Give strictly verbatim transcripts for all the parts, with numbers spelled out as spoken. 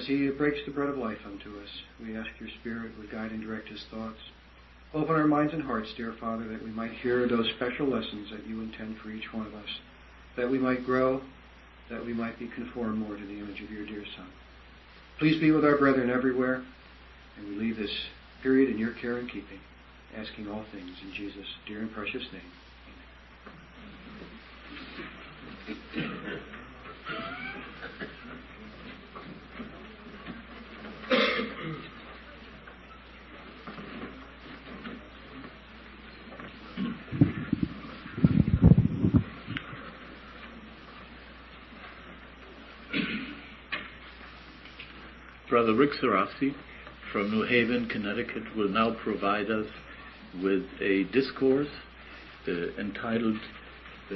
he breaks the bread of life unto us. We ask your Spirit would guide and direct his thoughts. Open our minds and hearts, dear Father, that we might hear those special lessons that you intend for each one of us, that we might grow, that we might be conformed more to the image of your dear Son. Please be with our brethren everywhere, and we leave this period in your care and keeping, asking all things in Jesus' dear and precious name. Amen. Brother Rick Sarasi from New Haven, Connecticut, will now provide us with a discourse uh, entitled uh,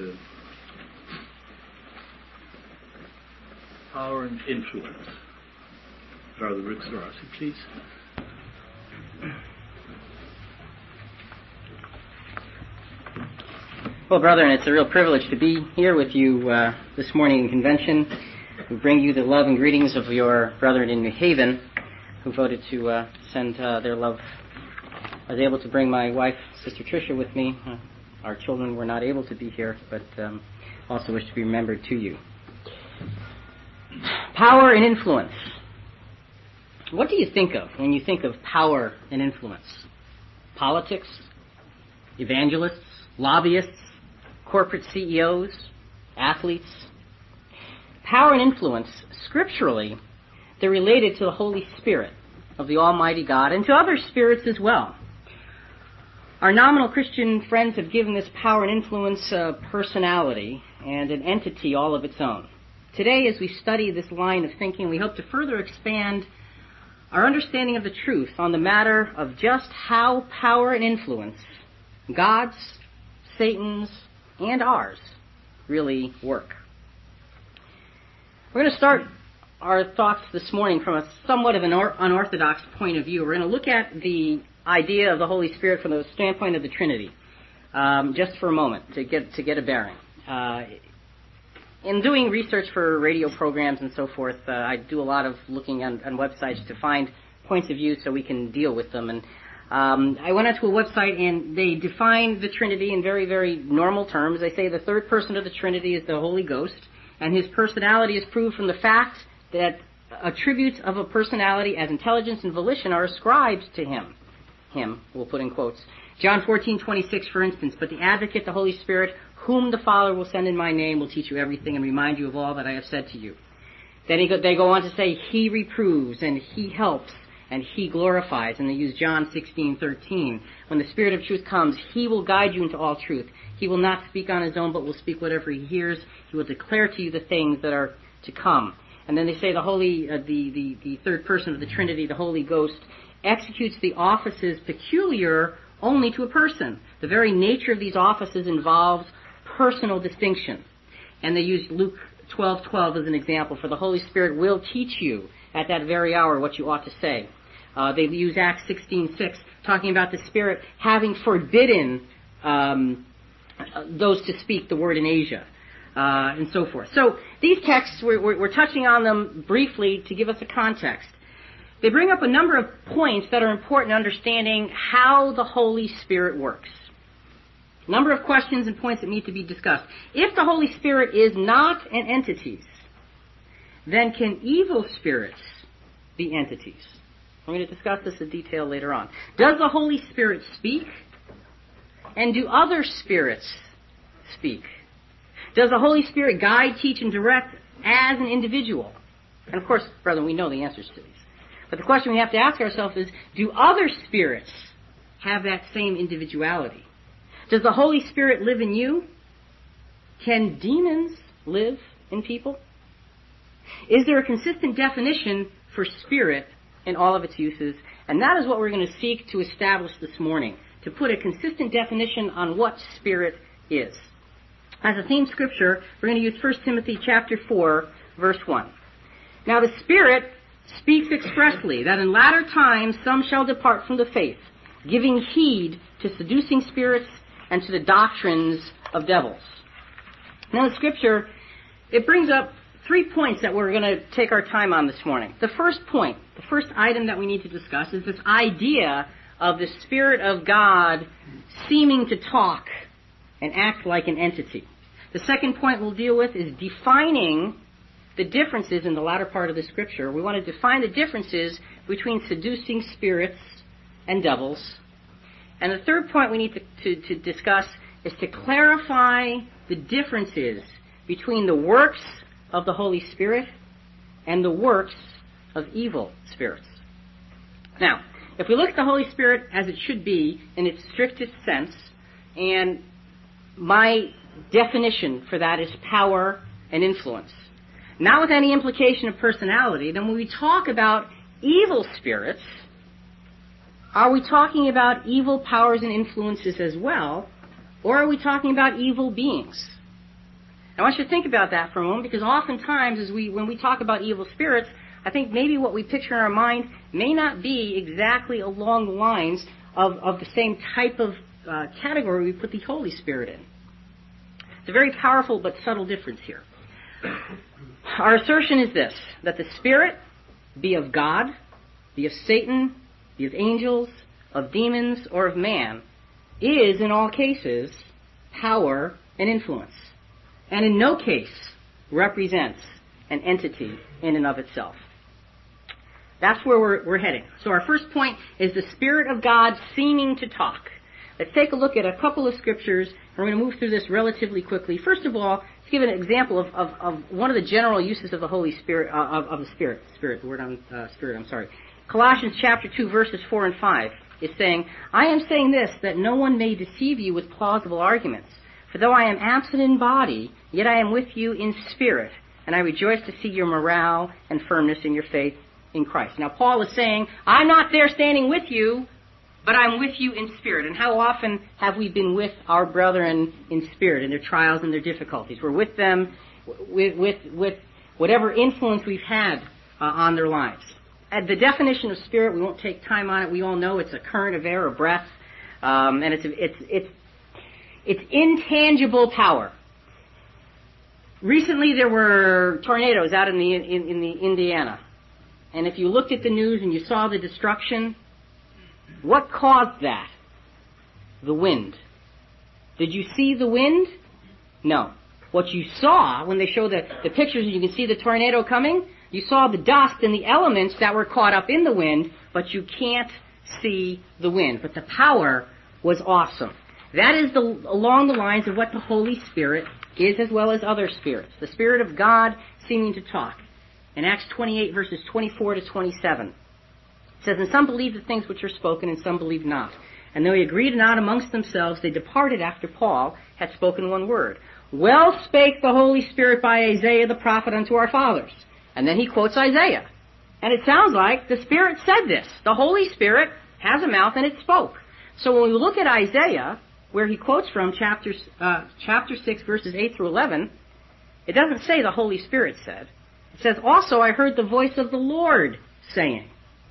Power and Influence. Brother Rick Sarasi, please. Well, brethren, it's a real privilege to be here with you uh, this morning in convention. We bring you the love and greetings of your brethren in New Haven who voted to uh, send uh, their love. I was able to bring my wife, Sister Tricia, with me. Uh, our children were not able to be here, but um, also wish to be remembered to you. Power and influence. What do you think of when you think of power and influence? Politics? Evangelists? Lobbyists? Corporate C E Os? Athletes? Power and influence, scripturally, they're related to the Holy Spirit of the Almighty God and to other spirits as well. Our nominal Christian friends have given this power and influence a personality and an entity all of its own. Today, as we study this line of thinking, we hope to further expand our understanding of the truth on the matter of just how power and influence, God's, Satan's, and ours, really work. We're going to start our thoughts this morning from a somewhat of an or- unorthodox point of view. We're going to look at the idea of the Holy Spirit from the standpoint of the Trinity, um, just for a moment to get to get a bearing. Uh, in doing research for radio programs and so forth, uh, I do a lot of looking on, on websites to find points of view so we can deal with them. And um, I went onto a website and they define the Trinity in very, very normal terms. They say the third person of the Trinity is the Holy Ghost. And his personality is proved from the fact that attributes of a personality as intelligence and volition are ascribed to him. Him, we'll put in quotes. John fourteen twenty-six, for instance, but the Advocate, the Holy Spirit, whom the Father will send in my name, will teach you everything and remind you of all that I have said to you. Then he go, they go on to say, he reproves and he helps and he glorifies. And they use John sixteen thirteen. When the Spirit of truth comes, he will guide you into all truth. He will not speak on his own, but will speak whatever he hears. He will declare to you the things that are to come. And then they say the Holy, uh, the, the, the third person of the Trinity, the Holy Ghost, executes the offices peculiar only to a person. The very nature of these offices involves personal distinction. And they use Luke twelve twelve as an example, for the Holy Spirit will teach you at that very hour what you ought to say. Uh, they use Acts sixteen six, talking about the Spirit having forbidden um, those to speak the word in Asia, uh, and so forth. So these texts, we're, we're, we're touching on them briefly to give us a context. They bring up a number of points that are important in understanding how the Holy Spirit works. A number of questions and points that need to be discussed. If the Holy Spirit is not an entity, then can evil spirits be entities? I'm going to discuss this in detail later on. Does the Holy Spirit speak? And do other spirits speak? Does the Holy Spirit guide, teach, and direct as an individual? And of course, brethren, we know the answers to these. But the question we have to ask ourselves is, do other spirits have that same individuality? Does the Holy Spirit live in you? Can demons live in people? Is there a consistent definition for spirit in all of its uses? And that is what we're going to seek to establish this morning, to put a consistent definition on what spirit is. As a theme scripture, we're going to use First Timothy chapter four, verse one. Now the Spirit speaks expressly that in latter times some shall depart from the faith, giving heed to seducing spirits and to the doctrines of devils. Now the scripture, it brings up three points that we're going to take our time on this morning. The first point, the first item that we need to discuss is this idea of the Spirit of God seeming to talk and act like an entity. The second point we'll deal with is defining the differences in the latter part of the Scripture. We want to define the differences between seducing spirits and devils. And the third point we need to, to, to discuss is to clarify the differences between the works of the Holy Spirit and the works of evil spirits. Now, if we look at the Holy Spirit as it should be in its strictest sense, and my definition for that is power and influence, not with any implication of personality, then when we talk about evil spirits, are we talking about evil powers and influences as well, or are we talking about evil beings? I want you to think about that for a moment, because oftentimes as we, when we talk about evil spirits, I think maybe what we picture in our mind may not be exactly along the lines of, of the same type of uh, category we put the Holy Spirit in. It's a very powerful but subtle difference here. Our assertion is this, that the Spirit, be of God, be of Satan, be of angels, of demons, or of man, is in all cases power and influence, and in no case represents an entity in and of itself. That's where we're, we're heading. So our first point is the Spirit of God seeming to talk. Let's take a look at a couple of scriptures, and we're going to move through this relatively quickly. First of all, let's give an example of, of, of one of the general uses of the Holy Spirit, uh, of, of the Spirit. Spirit, the word on uh, Spirit, I'm sorry. Colossians chapter two, verses four and five is saying, I am saying this, that no one may deceive you with plausible arguments. For though I am absent in body, yet I am with you in spirit, and I rejoice to see your morale and firmness in your faith in Christ. Now, Paul is saying, I'm not there standing with you, but I'm with you in spirit. And how often have we been with our brethren in spirit in their trials and their difficulties? We're with them with, with, with whatever influence we've had uh, on their lives. Uh, the definition of spirit, we won't take time on it. We all know it's a current of air or breath, um, and it's, it's, it's, it's intangible power. Recently, there were tornadoes out in the in, in the Indiana. And if you looked at the news and you saw the destruction, what caused that? The wind. Did you see the wind? No. What you saw, when they show the, the pictures and you can see the tornado coming, you saw the dust and the elements that were caught up in the wind, but you can't see the wind. But the power was awesome. That is the, along the lines of what the Holy Spirit is, as well as other spirits. The Spirit of God seeming to talk. In Acts twenty-eight, verses twenty-four to twenty-seven, it says, And some believed the things which were spoken, and some believed not. And though they agreed not amongst themselves, they departed after Paul had spoken one word. Well spake the Holy Spirit by Isaiah the prophet unto our fathers. And then he quotes Isaiah. And it sounds like the Spirit said this. The Holy Spirit has a mouth and it spoke. So when we look at Isaiah, where he quotes from chapter, uh, chapter six, verses eight through eleven, it doesn't say the Holy Spirit said. It says, also I heard the voice of the Lord saying.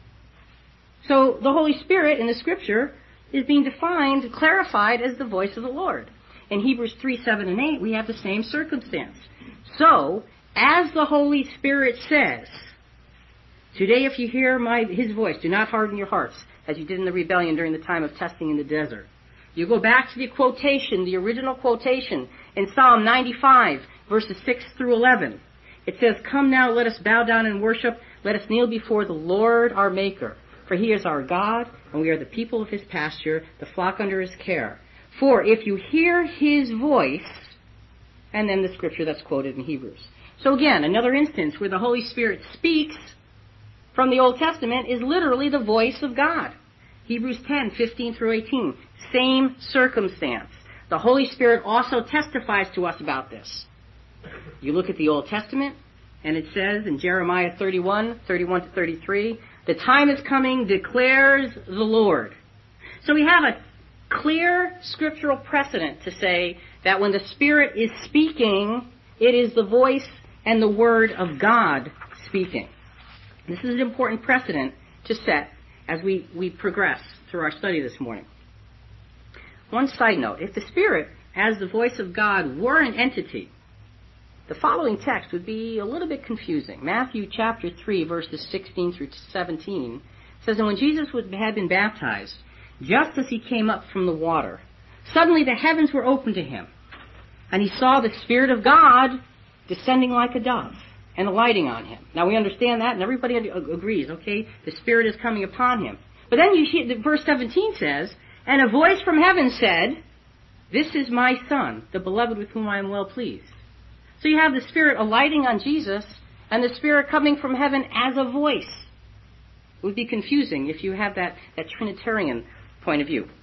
So the Holy Spirit in the Scripture is being defined, clarified as the voice of the Lord. In Hebrews three, seven, and eight, we have the same circumstance. So, as the Holy Spirit says, today if you hear my His voice, do not harden your hearts, as you did in the rebellion during the time of testing in the desert. You go back to the quotation, the original quotation, in Psalm ninety-five, verses six through eleven. It says, Come now, let us bow down and worship. Let us kneel before the Lord our Maker. For He is our God, and we are the people of His pasture, the flock under His care. For if you hear His voice, and then the scripture that's quoted in Hebrews. So again, another instance where the Holy Spirit speaks from the Old Testament is literally the voice of God. Hebrews ten, fifteen through eighteen. Same circumstance. The Holy Spirit also testifies to us about this. You look at the Old Testament, and it says in Jeremiah thirty-one, thirty-one to thirty-three, the time is coming, declares the Lord. So we have a clear scriptural precedent to say that when the Spirit is speaking, it is the voice and the word of God speaking. This is an important precedent to set as we, we progress through our study this morning. One side note, if the Spirit, as the voice of God, were an entity, the following text would be a little bit confusing. Matthew chapter three, verses sixteen through seventeen says, "And when Jesus had been baptized, just as he came up from the water, suddenly the heavens were opened to him, and he saw the Spirit of God descending like a dove and alighting on him." Now we understand that, and everybody agrees, okay, the Spirit is coming upon him. But then you see, verse seventeen says, "And a voice from heaven said, 'This is my Son, the beloved with whom I am well pleased.'" So you have the Spirit alighting on Jesus, and the Spirit coming from heaven as a voice. It would be confusing if you have that, that Trinitarian point of view.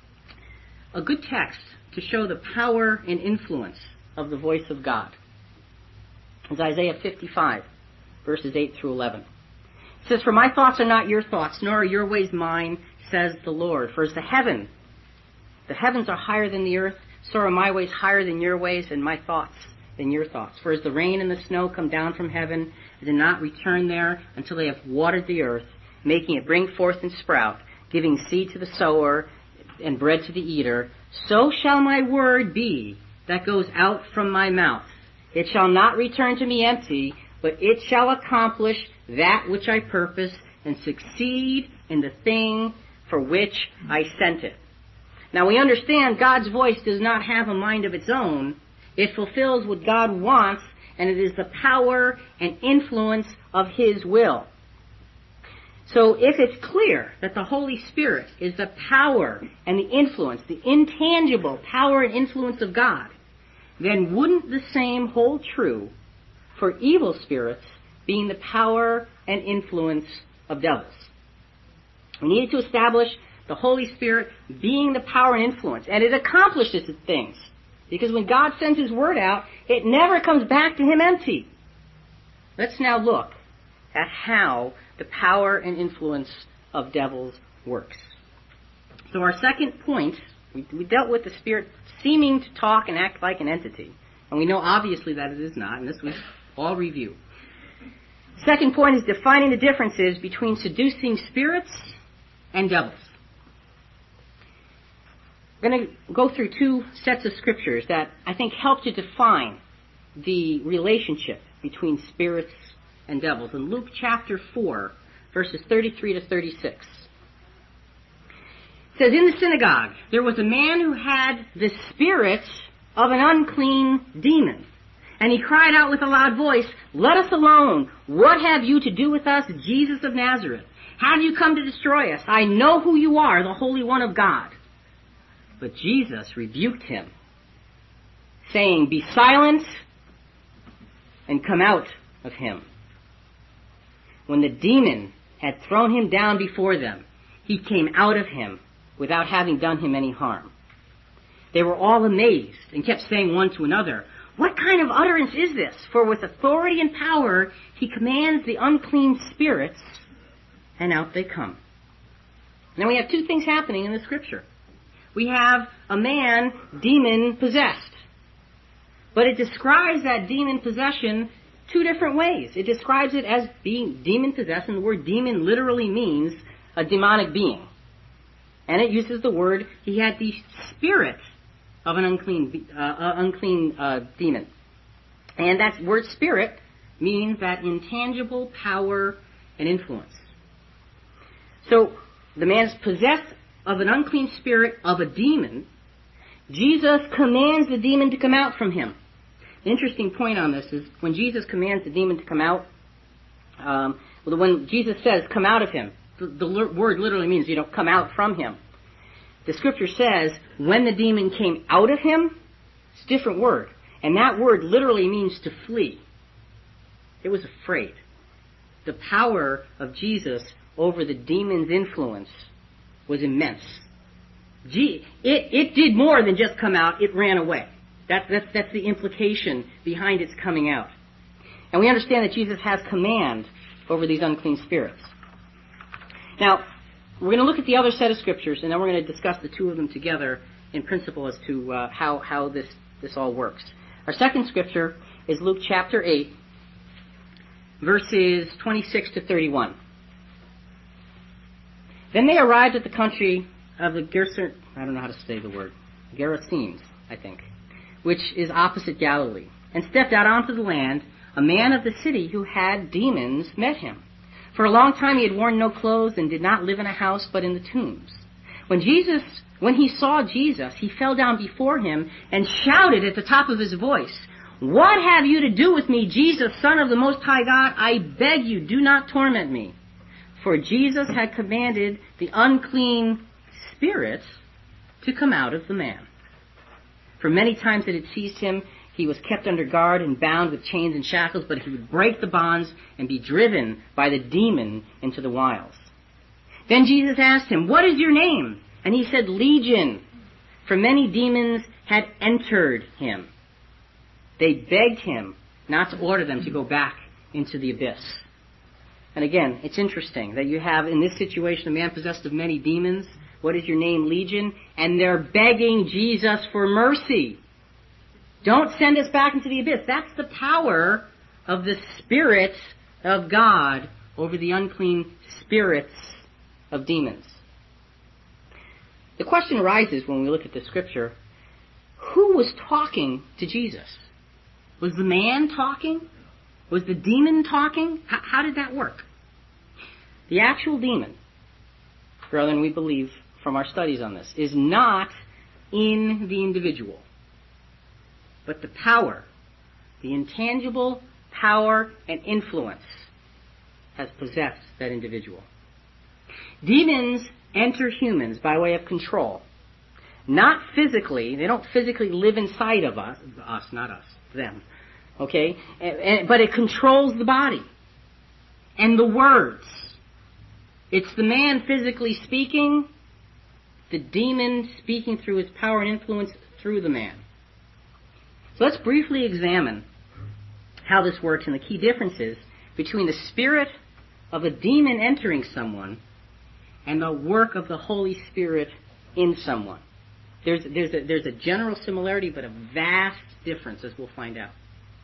A good text to show the power and influence of the voice of God is Isaiah fifty-five, verses eight through eleven. It says, "For my thoughts are not your thoughts, nor are your ways mine, says the Lord. For as the heaven, the heavens are higher than the earth, so are my ways higher than your ways, and my thoughts than your thoughts. For as the rain and the snow come down from heaven, and do not return there until they have watered the earth, making it bring forth and sprout, giving seed to the sower and bread to the eater, so shall my word be that goes out from my mouth. It shall not return to me empty, but it shall accomplish that which I purpose and succeed in the thing for which I sent it." Now we understand God's voice does not have a mind of its own. It fulfills what God wants, and it is the power and influence of His will. So if it's clear that the Holy Spirit is the power and the influence, the intangible power and influence of God, then wouldn't the same hold true for evil spirits being the power and influence of devils? We needed to establish the Holy Spirit being the power and influence, and it accomplishes things. Because when God sends His word out, it never comes back to Him empty. Let's now look at how the power and influence of devils works. So our second point, we, we dealt with the Spirit seeming to talk and act like an entity. And we know obviously that it is not, and this was all review. Second point is defining the differences between seducing spirits and devils. We're going to go through two sets of scriptures that I think help to define the relationship between spirits and devils. In Luke chapter four, verses thirty-three to thirty-six. It says, "In the synagogue there was a man who had the spirit of an unclean demon. And he cried out with a loud voice, 'Let us alone! What have you to do with us, Jesus of Nazareth? Have you come to destroy us? I know who you are, the Holy One of God.' But Jesus rebuked him, saying, 'Be silent and come out of him.' When the demon had thrown him down before them, he came out of him without having done him any harm. They were all amazed and kept saying one to another, 'What kind of utterance is this? For with authority and power he commands the unclean spirits, and out they come.'" Now we have two things happening in the scripture. We have a man demon-possessed. But it describes that demon possession two different ways. It describes it as being demon-possessed, and the word demon literally means a demonic being. And it uses the word, he had the spirit of an unclean, uh, uh, unclean uh, demon. And that word spirit means that intangible power and influence. So the man's possessed of an unclean spirit of a demon. Jesus commands the demon to come out from him. The interesting point on this is when Jesus commands the demon to come out, um, well, when Jesus says, "Come out of him," the, the l- word literally means, you know, come out from him. The scripture says, when the demon came out of him, it's a different word. And that word literally means to flee. It was afraid. The power of Jesus over the demon's influence was immense. Gee, it, it did more than just come out, it ran away. That, that's, that's the implication behind its coming out. And we understand that Jesus has command over these unclean spirits. Now, we're going to look at the other set of scriptures, and then we're going to discuss the two of them together in principle as to uh, how, how this, this all works. Our second scripture is Luke chapter eight, verses twenty-six to thirty-one. Then they arrived at the country of the Gerasene, I don't know how to say the word, Gerasenes, I think, which is opposite Galilee. and stepped out onto the land, a man of the city who had demons met him. For a long time he had worn no clothes and did not live in a house but in the tombs. When Jesus, when he saw Jesus, he fell down before him and shouted at the top of his voice, "What have you to do with me, Jesus, Son of the Most High God? I beg you, do not torment me." For Jesus had commanded the unclean spirits to come out of the man. For many times it had seized him, he was kept under guard and bound with chains and shackles, but he would break the bonds and be driven by the demon into the wilds. Then Jesus asked him, "What is your name?" And he said, "Legion," for many demons had entered him. They begged him not to order them to go back into the abyss. And again, it's interesting that you have in this situation a man possessed of many demons. What is your name? Legion. And they're begging Jesus for mercy. Don't send us back into the abyss. That's the power of the Spirit of God over the unclean spirits of demons. The question arises when we look at the scripture, who was talking to Jesus? Was the man talking? Was the demon talking? How, how did that work? The actual demon, brethren, we believe from our studies on this, is not in the individual, but the power, the intangible power and influence has possessed that individual. Demons enter humans by way of control. Not physically. They don't physically live inside of us. Us, not us. Them. Okay? And, and, but it controls the body. And the words. It's the man physically speaking, the demon speaking through his power and influence through the man. So let's briefly examine how this works and the key differences between the spirit of a demon entering someone and the work of the Holy Spirit in someone. There's, there's, a, there's a general similarity, but a vast difference, as we'll find out.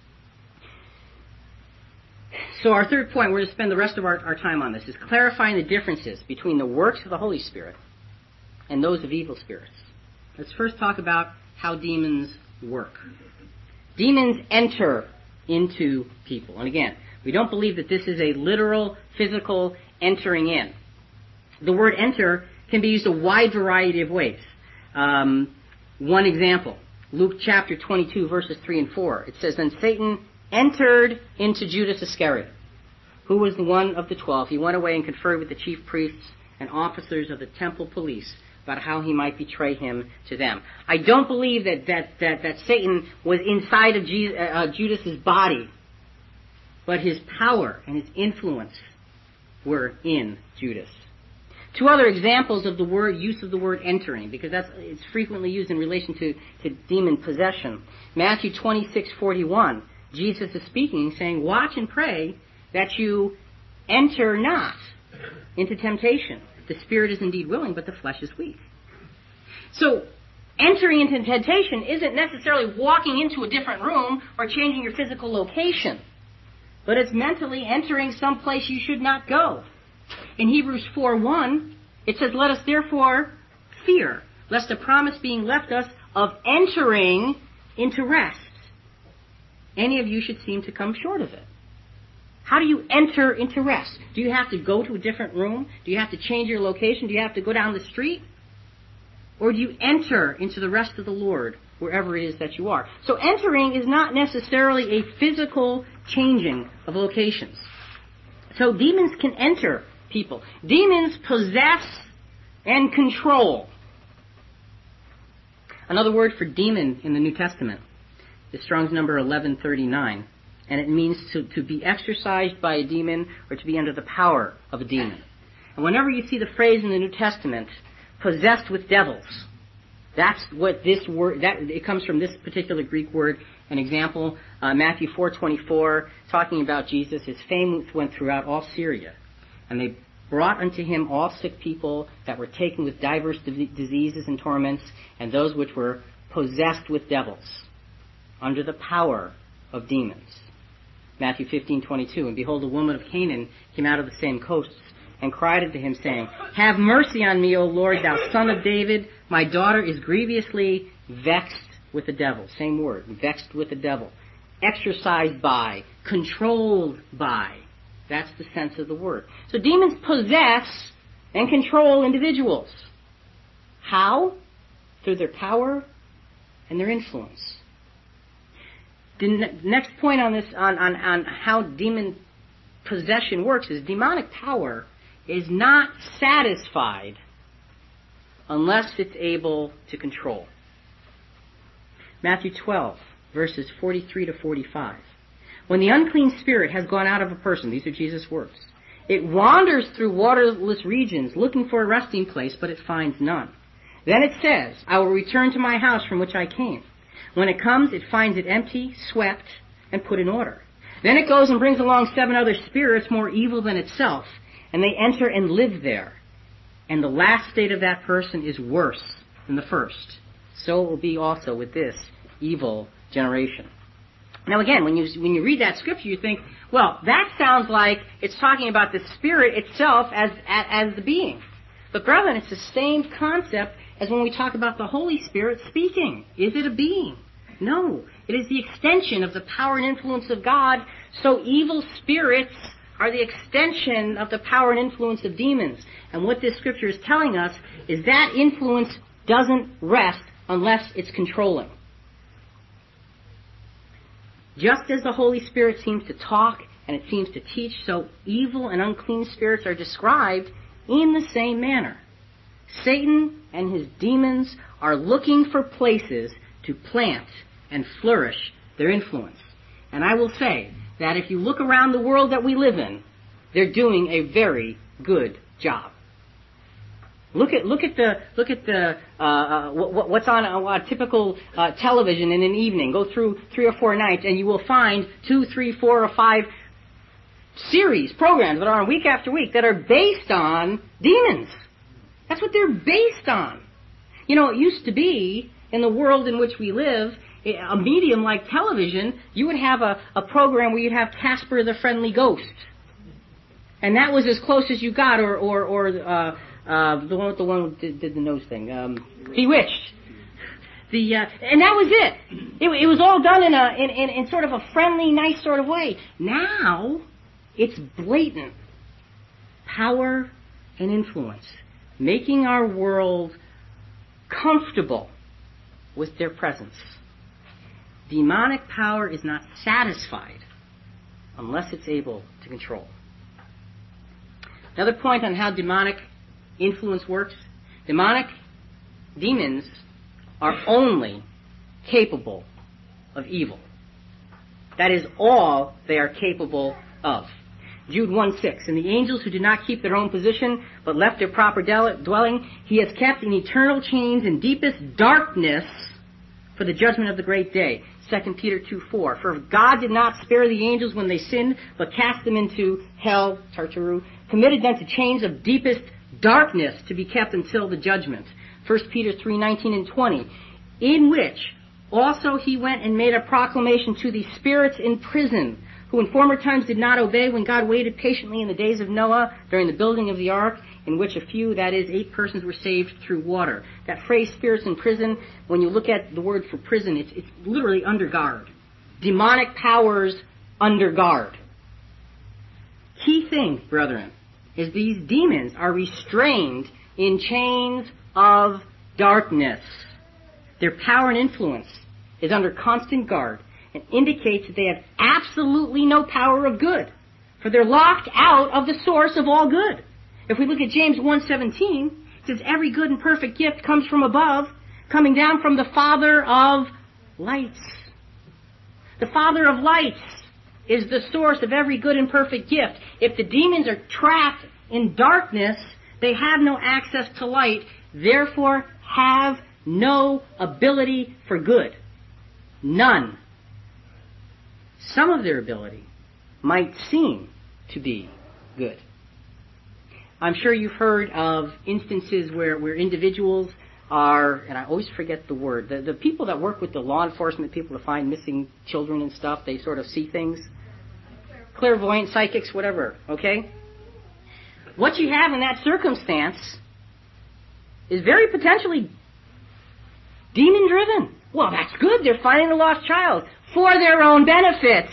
So our third point, we're going to spend the rest of our, our time on this, is clarifying the differences between the works of the Holy Spirit and those of evil spirits. Let's first talk about how demons work. Demons enter into people. And again, we don't believe that this is a literal, physical entering in. The word enter can be used a wide variety of ways. Um, one example, Luke chapter twenty-two, verses three and four. It says, "Then Satan entered into Judas Iscariot, who was the one of the twelve. He went away and conferred with the chief priests and officers of the temple police about how he might betray him to them." I don't believe that that that, that Satan was inside of Jesus, uh, Judas's body, but his power and his influence were in Judas. Two other examples of the word use of the word entering, because that's it's frequently used in relation to, to demon possession. Matthew twenty-six forty-one, Jesus is speaking, saying, "Watch and pray that you enter not into temptation. The spirit is indeed willing, but the flesh is weak." So, entering into temptation isn't necessarily walking into a different room or changing your physical location, but it's mentally entering some place you should not go. In Hebrews four one, it says, "Let us therefore fear, lest a promise being left us of entering into rest, any of you should seem to come short of it." How do you enter into rest? Do you have to go to a different room? Do you have to change your location? Do you have to go down the street? Or do you enter into the rest of the Lord wherever it is that you are? So entering is not necessarily a physical changing of locations. So demons can enter people. Demons possess and control. Another word for demon in the New Testament is Strong's number eleven thirty-nine. And it means to, to be exercised by a demon or to be under the power of a demon. And whenever you see the phrase in the New Testament, possessed with devils, that's what this word, that it comes from this particular Greek word. An example, uh, Matthew four twenty-four, talking about Jesus, his fame went throughout all Syria. And they brought unto him all sick people that were taken with diverse diseases and torments, and those which were possessed with devils, under the power of demons. Matthew fifteen twenty-two, "And behold, a woman of Canaan came out of the same coasts, and cried unto him, saying, Have mercy on me, O Lord, thou son of David. My daughter is grievously vexed with the devil." Same word, vexed with the devil. exercised by, controlled by. That's the sense of the word. So demons possess and control individuals. How? Through their power and their influence. The ne- next point on this, on, on, on how demon possession works, is demonic power is not satisfied unless it's able to control. Matthew twelve, verses forty-three to forty-five. When the unclean spirit has gone out of a person, these are Jesus' words, it wanders through waterless regions looking for a resting place, but it finds none. Then it says, I will return to my house from which I came. When it comes, it finds it empty, swept, and put in order. Then it goes and brings along seven other spirits more evil than itself, and they enter and live there. And the last state of that person is worse than the first. So it will be also with this evil generation. Now again, when you when you read that scripture, you think, well, that sounds like it's talking about the spirit itself as as, as the being. But brethren, it's the same concept as when we talk about the Holy Spirit speaking. Is it a being? No. It is the extension of the power and influence of God. So evil spirits are the extension of the power and influence of demons. And what this scripture is telling us is that influence doesn't rest unless it's controlling. Just as the Holy Spirit seems to talk and it seems to teach, so evil and unclean spirits are described in the same manner. Satan and his demons are looking for places to plant and flourish their influence. And I will say that if you look around the world that we live in, they're doing a very good job. Look at look at the look at the uh, uh, what, what's on a, a typical uh, television in an evening. Go through three or four nights, and you will find two, three, four, or five series programs that are on week after week that are based on demons. That's what they're based on. You know, it used to be in the world in which we live, a medium like television, you would have a, a program where you'd have Casper the Friendly Ghost, and that was as close as you got, or or or. Uh, Uh, the one with the one who did, did the nose thing, um, Bewitched. The uh, and that was it. it. It was all done in a in, in, in sort of a friendly, nice sort of way. Now, it's blatant power and influence, making our world comfortable with their presence. Demonic power is not satisfied unless it's able to control. Another point on how demonic influence works. Demonic demons are only capable of evil. That is all they are capable of. Jude one six, and the angels who did not keep their own position, but left their proper dwelling, he has kept in eternal chains and deepest darkness for the judgment of the great day. Second Peter two four, for if God did not spare the angels when they sinned, but cast them into hell, Tartaru, committed them to chains of deepest darkness to be kept until the judgment. First Peter three nineteen and twenty, in which also he went and made a proclamation to the spirits in prison, who in former times did not obey when God waited patiently in the days of Noah during the building of the ark, in which a few, that is, eight persons, were saved through water. That phrase, spirits in prison, when you look at the word for prison, it's, it's literally under guard. Demonic powers under guard. Key thing, brethren, is these demons are restrained in chains of darkness. Their power and influence is under constant guard and indicates that they have absolutely no power of good, for they're locked out of the source of all good. If we look at James one seventeen, it says, every good and perfect gift comes from above, coming down from the Father of lights. The Father of lights is the source of every good and perfect gift. If the demons are trapped in darkness, they have no access to light, therefore have no ability for good. None. Some of their ability might seem to be good. I'm sure you've heard of instances where, where individuals are, and I always forget the word, the, the people that work with the law enforcement people to find missing children and stuff, they sort of see things. Clairvoyant, psychics, whatever, okay? What you have in that circumstance is very potentially demon-driven. Well, that's good. They're finding a lost child. for their own benefit.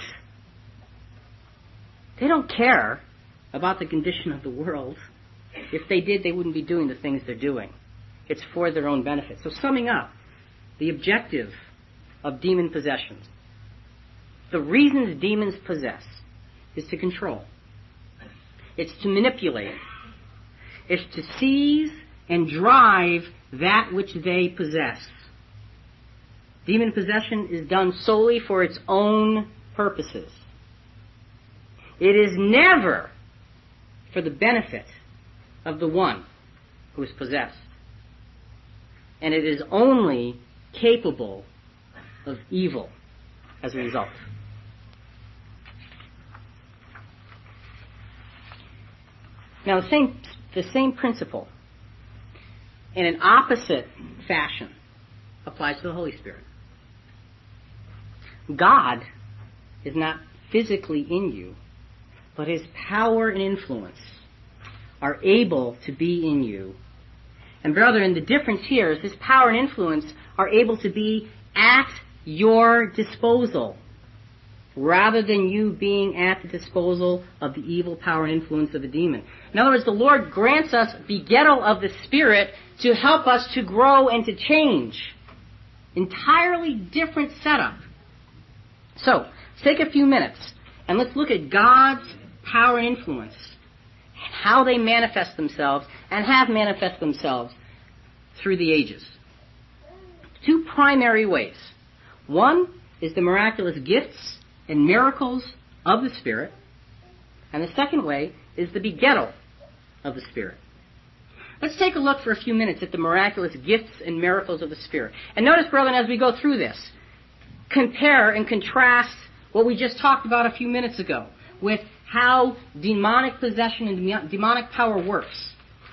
They don't care about the condition of the world. If they did, they wouldn't be doing the things they're doing. It's for their own benefit. So summing up, the objective of demon possessions, the reasons demons possess, is to control. It's to manipulate. It's to seize and drive that which they possess. Demon possession is done solely for its own purposes. It is never for the benefit of the one who is possessed. And it is only capable of evil as a result. Now, the same, the same principle, in an opposite fashion, applies to the Holy Spirit. God is not physically in you, but His power and influence are able to be in you. And brethren, the difference here is His power and influence are able to be at your disposal, rather than you being at the disposal of the evil power and influence of the demon. In other words, the Lord grants us begettal of the Spirit to help us to grow and to change. Entirely different setup. So, let's take a few minutes and let's look at God's power and influence and how they manifest themselves and have manifested themselves through the ages. Two primary ways. One is the miraculous gifts and miracles of the Spirit, and the second way is the begettal of the Spirit. Let's take a look for a few minutes at the miraculous gifts and miracles of the Spirit. And notice, brethren, as we go through this, compare and contrast what we just talked about a few minutes ago with how demonic possession and demonic power works.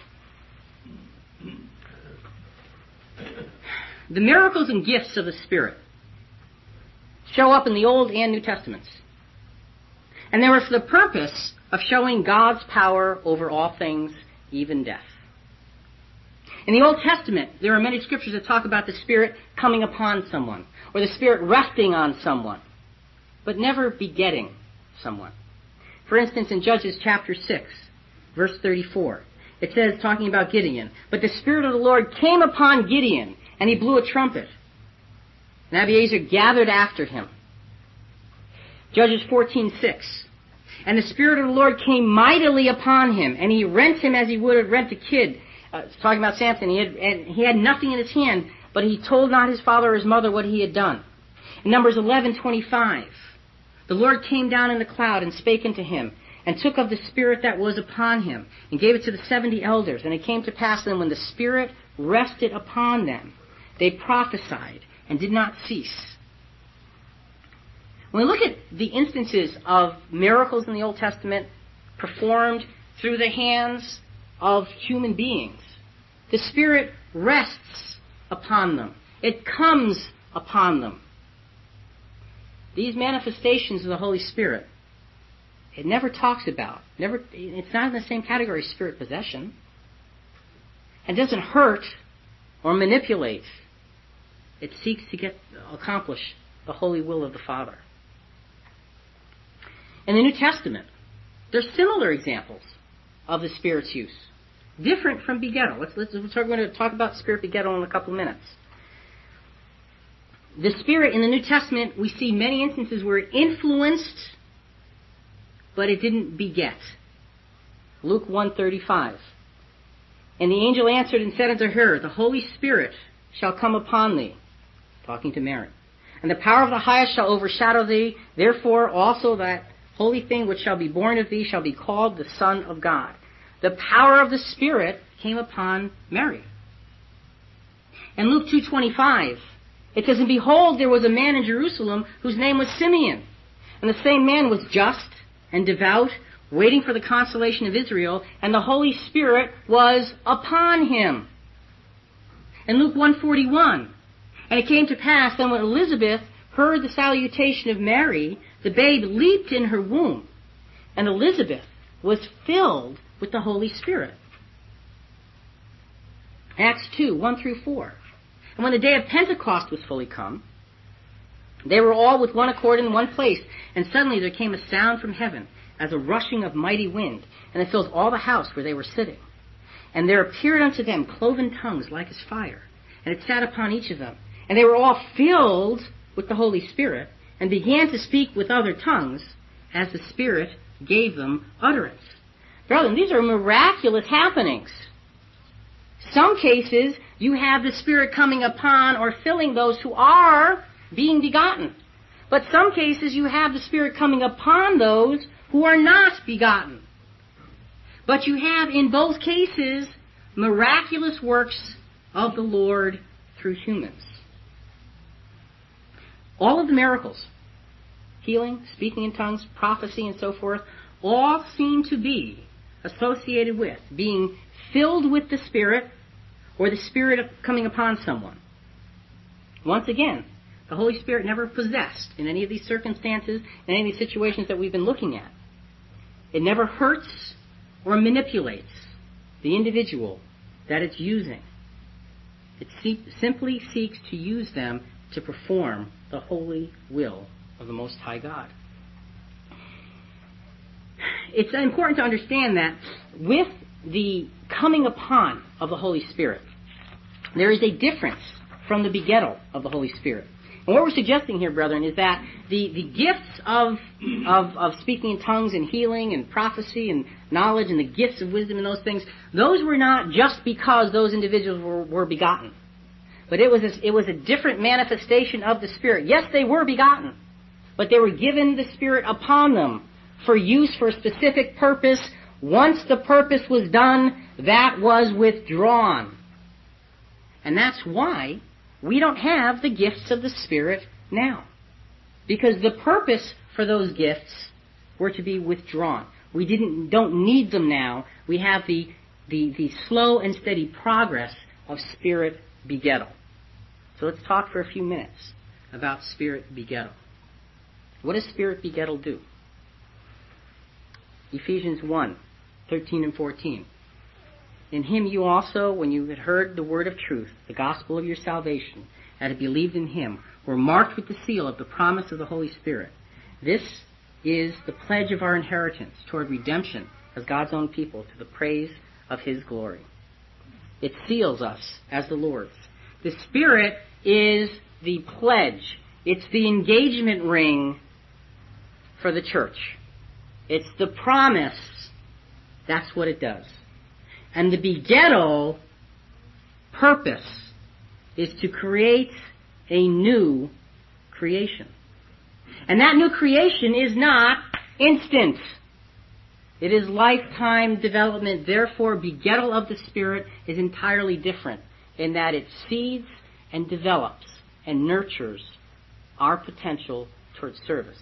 The miracles and gifts of the Spirit show up in the Old and New Testaments. And they were for the purpose of showing God's power over all things, even death. In the Old Testament, there are many scriptures that talk about the Spirit coming upon someone, or the Spirit resting on someone, but never begetting someone. For instance, in Judges chapter six, verse thirty-four, it says, talking about Gideon, "But the Spirit of the Lord came upon Gideon, and he blew a trumpet. And Abiezer gathered after him." Judges fourteen six, "And the Spirit of the Lord came mightily upon him, and he rent him as he would have rent a kid." Uh, it's talking about Samson. He had, and he had nothing in his hand, but he told not his father or his mother what he had done. In Numbers eleven twenty-five, "The Lord came down in the cloud and spake unto him, and took of the Spirit that was upon him, and gave it to the seventy elders. And it came to pass then, when the Spirit rested upon them, they prophesied and did not cease." When we look at the instances of miracles in the Old Testament performed through the hands of human beings, the Spirit rests upon them. It comes upon them. These manifestations of the Holy Spirit, it never talks about. Never, it's not in the same category as spirit possession. It doesn't hurt or manipulate. It seeks to get accomplish the holy will of the Father. In the New Testament, there's similar examples of the Spirit's use, different from begettal. Let's, let's, we're going to talk about Spirit begettal in a couple of minutes. The Spirit in the New Testament, we see many instances where it influenced, but it didn't beget. Luke one thirty-five. "And the angel answered and said unto her, The Holy Spirit shall come upon thee," talking to Mary, "and the power of the highest shall overshadow thee. Therefore also that holy thing which shall be born of thee shall be called the Son of God." The power of the Spirit came upon Mary. In Luke two twenty-five, it says, "And behold, there was a man in Jerusalem whose name was Simeon. And the same man was just and devout, waiting for the consolation of Israel, and the Holy Spirit was upon him." In Luke one forty-one, "And it came to pass that when Elizabeth heard the salutation of Mary, the babe leaped in her womb, and Elizabeth was filled with the Holy Spirit." Acts two, one through four. "And when the day of Pentecost was fully come, They were all with one accord in one place, and suddenly there came a sound from heaven, as a rushing of mighty wind, and it filled all the house where they were sitting. And there appeared unto them cloven tongues like as fire, and it sat upon each of them. And they were all filled with the Holy Spirit, and began to speak with other tongues, as the Spirit gave them utterance. Brethren, these are miraculous happenings. Some cases, you have the Spirit coming upon or filling those who are being begotten. But some cases, you have the Spirit coming upon those who are not begotten. But you have, in both cases, miraculous works of the Lord through humans. All of the miracles, healing, speaking in tongues, prophecy, and so forth, all seem to be associated with being filled with the Spirit or the Spirit of coming upon someone. Once again, the Holy Spirit never possessed in any of these circumstances, in any of these situations that we've been looking at. It never hurts or manipulates the individual that it's using. It se- simply seeks to use them to perform the holy will of the Most High God. It's important to understand that with the coming upon of the Holy Spirit, there is a difference from the begettal of the Holy Spirit. And what we're suggesting here, brethren, is that the, the gifts of, of, of speaking in tongues and healing and prophecy and knowledge and the gifts of wisdom and those things, those were not just because those individuals were, were begotten. But it was, a, it was a different manifestation of the Spirit. Yes, they were begotten, but they were given the Spirit upon them for use for a specific purpose. Once the purpose was done, that was withdrawn. And that's why we don't have the gifts of the Spirit now. Because the purpose for those gifts were to be withdrawn. We didn't don't need them now. We have the, the, the slow and steady progress of Spirit begettal. So let's talk for a few minutes about Spirit begettal. What does Spirit begettal do? Ephesians one, thirteen and fourteen. In him you also, when you had heard the word of truth, the gospel of your salvation, and had believed in him, were marked with the seal of the promise of the Holy Spirit. This is the pledge of our inheritance toward redemption as God's own people to the praise of his glory. It seals us as the Lord's. The Spirit is the pledge. It's the engagement ring for the church. It's the promise. That's what it does. And the begettal purpose is to create a new creation. And that new creation is not instant. It is lifetime development. Therefore, begettal of the Spirit is entirely different in that it seeds and develops and nurtures our potential towards service.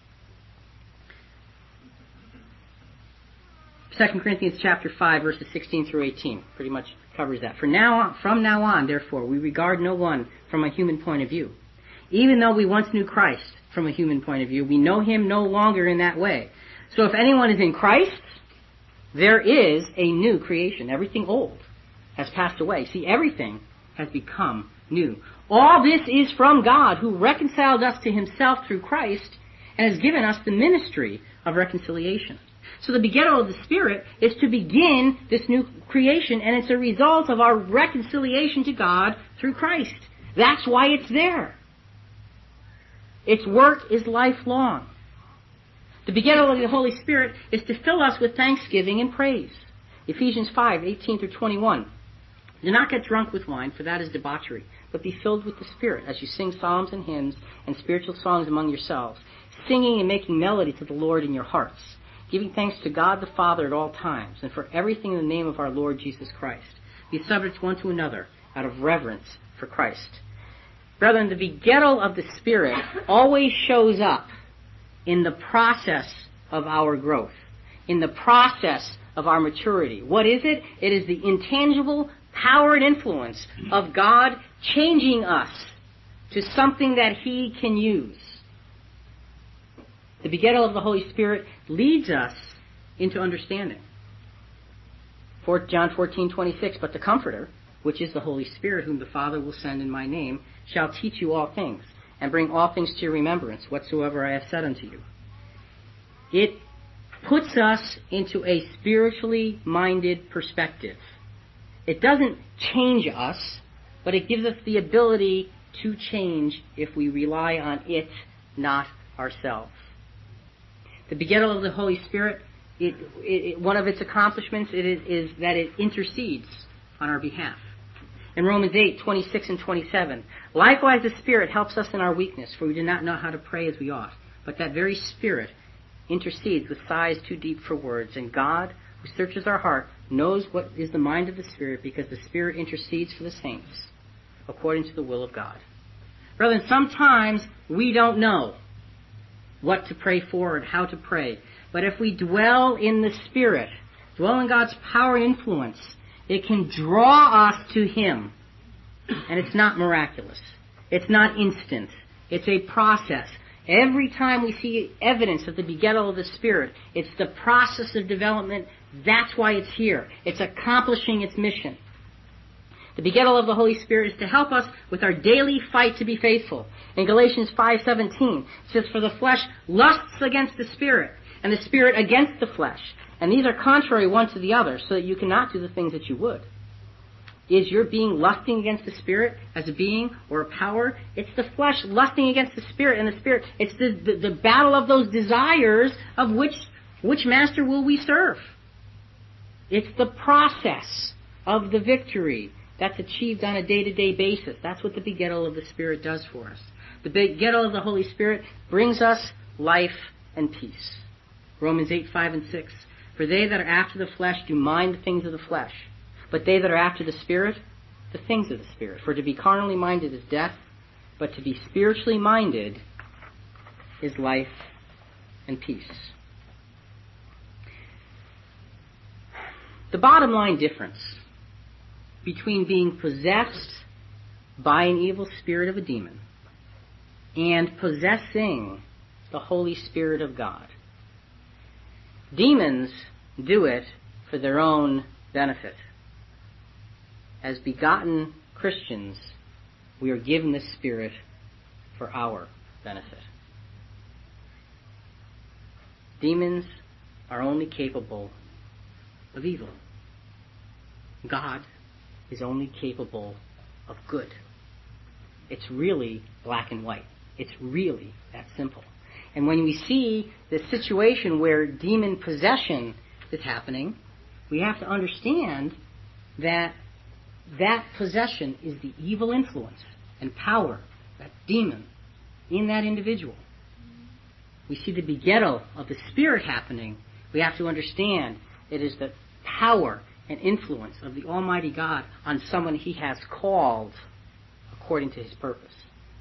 Second Corinthians chapter five, verses sixteen through eighteen pretty much covers that. For now on, from now on, therefore, we regard no one from a human point of view. Even though we once knew Christ from a human point of view, we know him no longer in that way. So if anyone is in Christ, there is a new creation. Everything old has passed away. See, everything has become new. All this is from God, who reconciled us to himself through Christ and has given us the ministry of reconciliation. So the begettal of the Spirit is to begin this new creation, and it's a result of our reconciliation to God through Christ. That's why it's there. Its work is lifelong. The begettal of the Holy Spirit is to fill us with thanksgiving and praise. Ephesians five, eighteen through twenty-one. Do not get drunk with wine, for that is debauchery, but be filled with the Spirit as you sing psalms and hymns and spiritual songs among yourselves, singing and making melody to the Lord in your hearts, giving thanks to God the Father at all times, and for everything in the name of our Lord Jesus Christ. Be subject one to another out of reverence for Christ. Brethren, the begettal of the Spirit always shows up in the process of our growth, in the process of our maturity. What is it? It is the intangible power and influence of God changing us to something that he can use. The begettal of the Holy Spirit leads us into understanding. John fourteen twenty-six, but the Comforter, which is the Holy Spirit, whom the Father will send in my name, shall teach you all things, and bring all things to your remembrance, whatsoever I have said unto you. It puts us into a spiritually minded perspective. It doesn't change us, but it gives us the ability to change if we rely on it, not ourselves. The begettal of the Holy Spirit, it, it, it, one of its accomplishments it is, is that it intercedes on our behalf. In Romans eight, twenty-six and twenty-seven, likewise the Spirit helps us in our weakness, for we do not know how to pray as we ought. But that very Spirit intercedes with sighs too deep for words. And God, who searches our heart, knows what is the mind of the Spirit, because the Spirit intercedes for the saints according to the will of God. Brethren, sometimes we don't know what to pray for and how to pray. But if we dwell in the Spirit, dwell in God's power and influence, it can draw us to Him. And it's not miraculous. It's not instant. It's a process. Every time we see evidence of the begettal of the Spirit, it's the process of development. That's why it's here. It's accomplishing its mission. The begettal of the Holy Spirit is to help us with our daily fight to be faithful. In Galatians five seventeen, it says, for the flesh lusts against the Spirit, and the Spirit against the flesh. And these are contrary one to the other, so that you cannot do the things that you would. Is your being lusting against the Spirit as a being or a power? It's the flesh lusting against the Spirit, and the Spirit, it's the, the, the battle of those desires of which, which master will we serve. It's the process of the victory that's achieved on a day-to-day basis. That's what the begettal of the Spirit does for us. The begettal of the Holy Spirit brings us life and peace. Romans eight, five, and six. For they that are after the flesh do mind the things of the flesh, but they that are after the Spirit, the things of the Spirit. For to be carnally minded is death, but to be spiritually minded is life and peace. The bottom line difference between being possessed by an evil spirit of a demon and possessing the Holy Spirit of God. Demons do it for their own benefit. As begotten Christians, we are given this Spirit for our benefit. Demons are only capable of evil. God is only capable of good. It's really black and white. It's really that simple. And when we see the situation where demon possession is happening, we have to understand that that possession is the evil influence and power, that demon, in that individual. We see the begettal of the Spirit happening. We have to understand it is the power and influence of the Almighty God on someone He has called according to His purpose.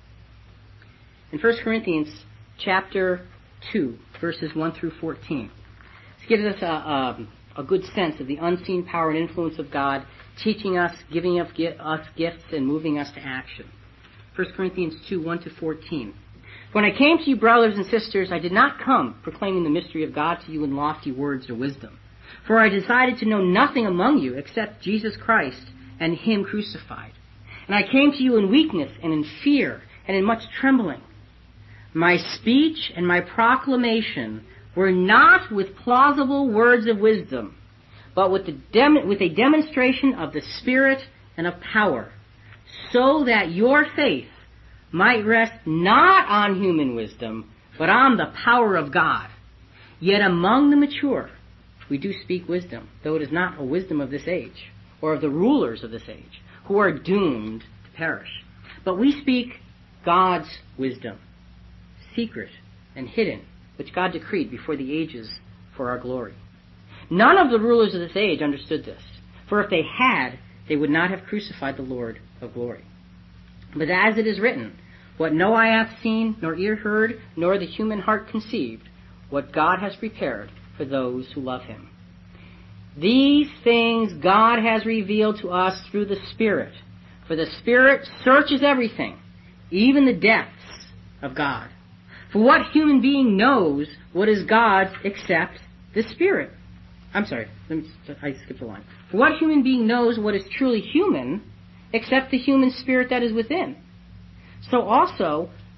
In First Corinthians chapter two, verses one through fourteen, this gives us a, a, a good sense of the unseen power and influence of God, teaching us, giving us gifts, and moving us to action. First Corinthians two, one to fourteen. When I came to you, brothers and sisters, I did not come proclaiming the mystery of God to you in lofty words or wisdom. For I decided to know nothing among you except Jesus Christ and Him crucified. And I came to you in weakness and in fear and in much trembling. My speech and my proclamation were not with plausible words of wisdom, but with, the dem- with a demonstration of the Spirit and of power, so that your faith might rest not on human wisdom, but on the power of God. Yet among the mature we do speak wisdom, though it is not a wisdom of this age, or of the rulers of this age, who are doomed to perish. But we speak God's wisdom, secret and hidden, which God decreed before the ages for our glory. None of the rulers of this age understood this, for if they had, they would not have crucified the Lord of glory. But as it is written, what no eye hath seen, nor ear heard, nor the human heart conceived, what God has prepared for those who love Him. These things God has revealed to us through the Spirit, for the Spirit searches everything, even the depths of God. For what human being knows what is God's except the Spirit? I'm sorry, let me, I skipped a line. For what human being knows what is truly human except the human spirit that is within? So also,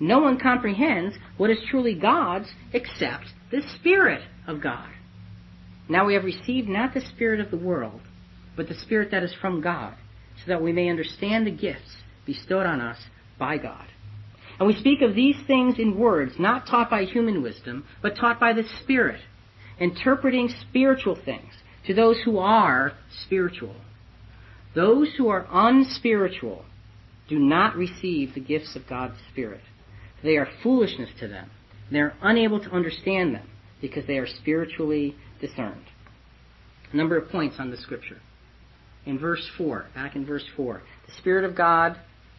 no one comprehends what is truly God's except the Spirit of God. Now we have received not the spirit of the world, but the Spirit that is from God, so that we may understand the gifts bestowed on us by God. And we speak of these things in words not taught by human wisdom, but taught by the Spirit, interpreting spiritual things to those who are spiritual. Those who are unspiritual do not receive the gifts of God's Spirit. They are foolishness to them. They are unable to understand them because they are spiritually discerned. A number of points on the scripture. In verse four, back in verse four, the Spirit of God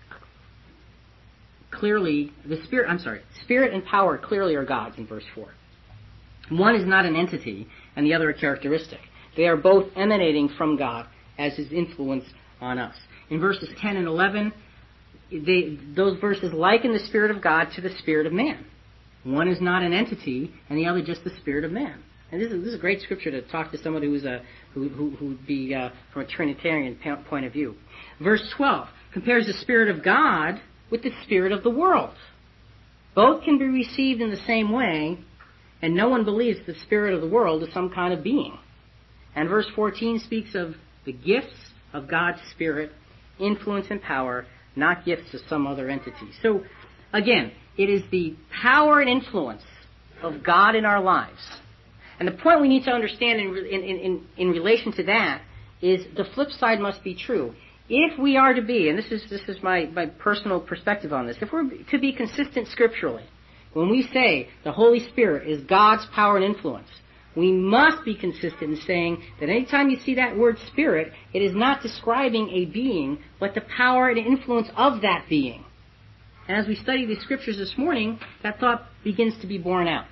clearly, the Spirit, I'm sorry, Spirit and power clearly are God's in verse four. One is not an entity and the other a characteristic. They are both emanating from God as His influence on us. In verses ten and eleven, they, those verses liken the Spirit of God to the spirit of man. One is not an entity and the other just the spirit of man. And this is, this is a great scripture to talk to someone who's a, who, who, who would be uh, from a Trinitarian point of view. Verse twelve compares the Spirit of God with the spirit of the world. Both can be received in the same way, and no one believes the spirit of the world is some kind of being. And verse fourteen speaks of the gifts of God's Spirit, influence and power, not gifts of some other entity. So, again, it is the power and influence of God in our lives. And the point we need to understand in, in, in, in relation to that is the flip side must be true. If we are to be, and this is this is my, my personal perspective on this, if we're to be consistent scripturally, when we say the Holy Spirit is God's power and influence, we must be consistent in saying that anytime you see that word Spirit, it is not describing a being, but the power and influence of that being. And as we study these scriptures this morning, that thought begins to be borne out.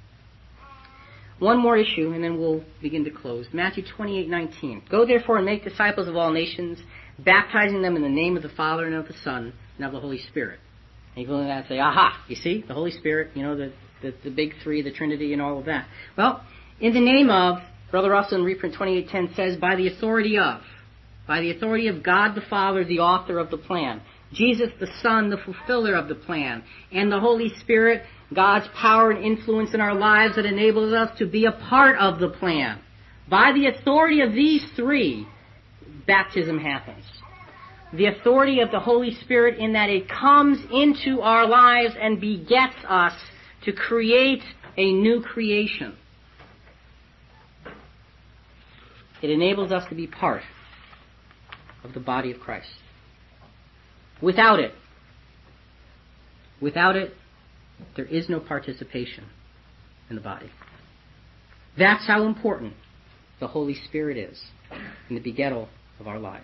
One more issue, and then we'll begin to close. Matthew twenty-eight nineteen. Go therefore and make disciples of all nations, baptizing them in the name of the Father and of the Son and of the Holy Spirit. And you go to that and say, aha, you see, the Holy Spirit, you know, the, the, the big three, the Trinity, and all of that. Well, in the name of, Brother Russell in reprint twenty-eight ten says, by the authority of, by the authority of God the Father, the author of the plan, Jesus the Son, the fulfiller of the plan, and the Holy Spirit, God's power and influence in our lives that enables us to be a part of the plan. By the authority of these three, baptism happens. The authority of the Holy Spirit in that it comes into our lives and begets us to create a new creation. It enables us to be part of the body of Christ. Without it, without it, there is no participation in the body. That's how important the Holy Spirit is in the begettal of our lives.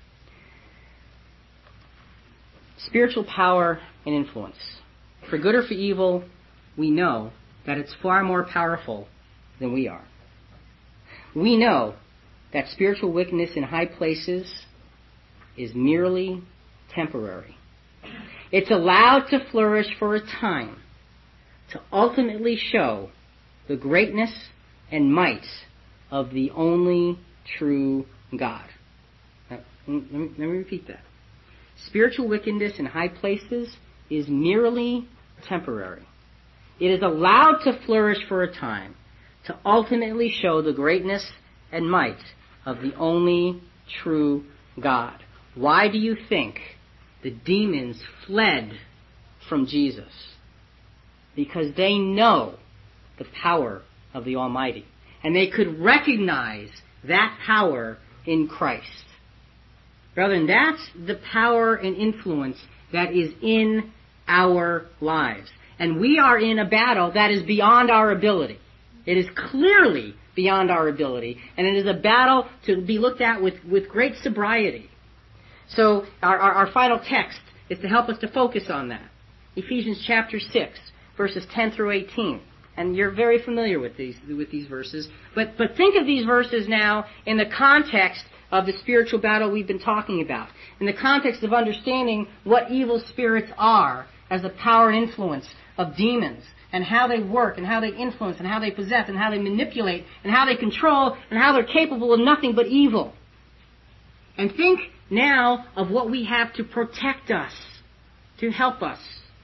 Spiritual power and influence. For good or for evil, we know that it's far more powerful than we are. We know that spiritual wickedness in high places is merely temporary. It's allowed to flourish for a time to ultimately show the greatness and might of the only true God. Now, let me, let me repeat that. Spiritual wickedness in high places is merely temporary. It is allowed to flourish for a time to ultimately show the greatness and might of the only true God. Why do you think the demons fled from Jesus? Because they know the power of the Almighty. And they could recognize that power in Christ. Brethren, that's the power and influence that is in our lives. And we are in a battle that is beyond our ability. It is clearly beyond our ability. And it is a battle to be looked at with, with great sobriety. So our, our, our final text is to help us to focus on that. Ephesians chapter six, verses ten through eighteen. And you're very familiar with these with these verses. But but think of these verses now in the context of the spiritual battle we've been talking about. In the context of understanding what evil spirits are as the power and influence of demons, and how they work, and how they influence, and how they possess, and how they manipulate, and how they control, and how they're capable of nothing but evil. And think now of what we have to protect us, to help us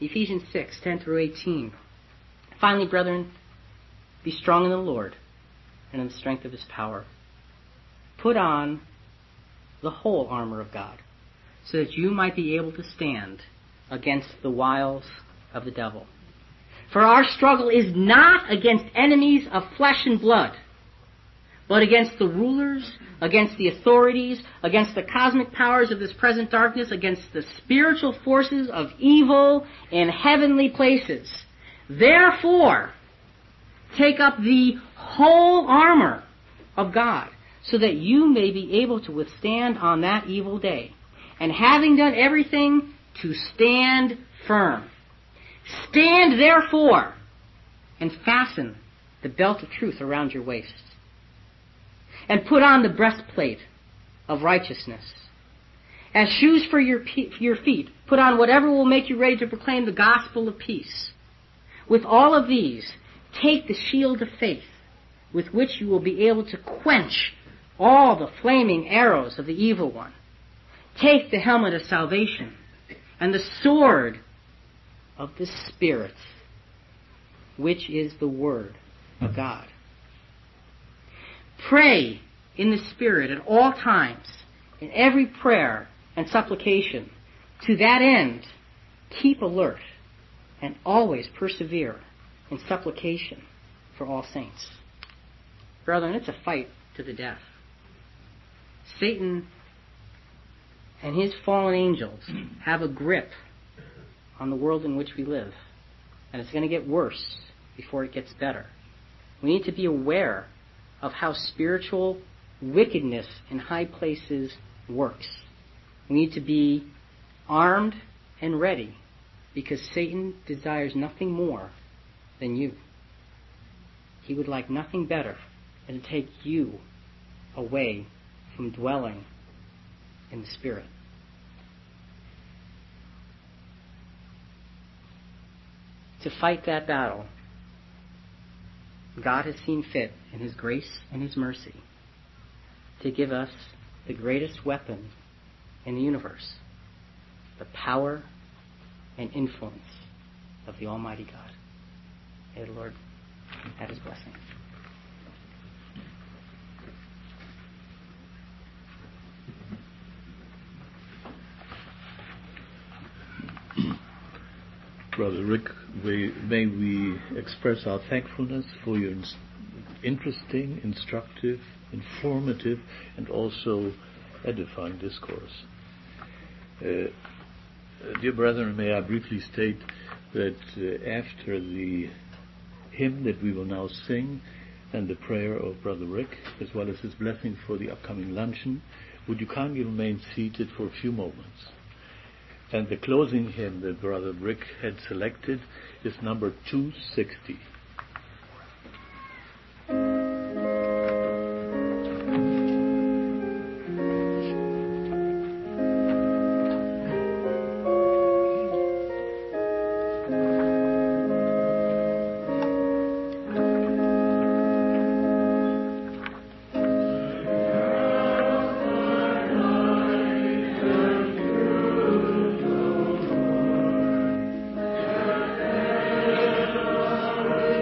Ephesians six, ten through eighteen. Finally, brethren, be strong in the Lord and in the strength of his power. Put on the whole armor of God, so that you might be able to stand against the wiles of the devil. For our struggle is not against enemies of flesh and blood, but against the rulers, against the authorities, against the cosmic powers of this present darkness, against the spiritual forces of evil in heavenly places. Therefore, take up the whole armor of God, so that you may be able to withstand on that evil day, and having done everything, to stand firm. Stand therefore, and fasten the belt of truth around your waist, and put on the breastplate of righteousness. As shoes for your, pe- for your feet, put on whatever will make you ready to proclaim the gospel of peace. With all of these, take the shield of faith, with which you will be able to quench all the flaming arrows of the evil one. Take the helmet of salvation and the sword of the Spirit, which is the Word of God. Pray in the Spirit at all times, in every prayer and supplication. To that end, keep alert and always persevere in supplication for all saints. Brethren, it's a fight to the death. Satan and his fallen angels have a grip on the world in which we live, and it's going to get worse before it gets better. We need to be aware of how spiritual wickedness in high places works. We need to be armed and ready, because Satan desires nothing more than you. He would like nothing better than to take you away from dwelling in the Spirit. To fight that battle, God has seen fit in his grace and his mercy to give us the greatest weapon in the universe, the power and influence of the Almighty God. May the Lord have his blessing. Brother Rick, we, may we express our thankfulness for your interesting, instructive, informative, and also edifying discourse. Uh, dear brethren, may I briefly state that uh, after the hymn that we will now sing and the prayer of Brother Rick, as well as his blessing for the upcoming luncheon, would you kindly remain seated for a few moments? And the closing hymn that Brother Rick had selected is number two sixty. Thank you.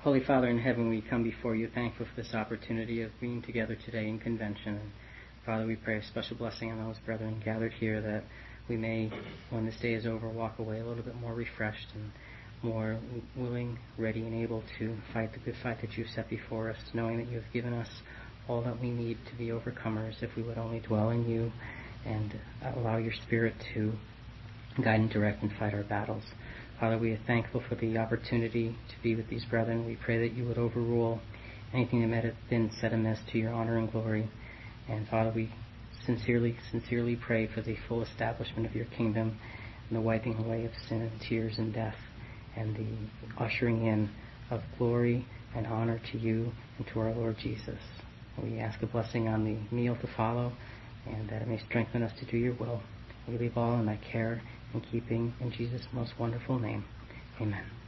Holy Father in heaven, we come before you thankful for this opportunity of being together today in convention. And Father, we pray a special blessing on those brethren gathered here, that we may, when this day is over, walk away a little bit more refreshed and more willing, ready, and able to fight the good fight that you've set before us, knowing that you have given us all that we need to be overcomers if we would only dwell in you and allow your Spirit to guide and direct and fight our battles. Father, we are thankful for the opportunity to be with these brethren. We pray that you would overrule anything that might have been said amiss to your honor and glory. And Father, we sincerely, sincerely pray for the full establishment of your kingdom and the wiping away of sin and tears and death, and the ushering in of glory and honor to you and to our Lord Jesus. We ask a blessing on the meal to follow, and that it may strengthen us to do your will. We leave all in thy care and keeping, in Jesus' most wonderful name. Amen.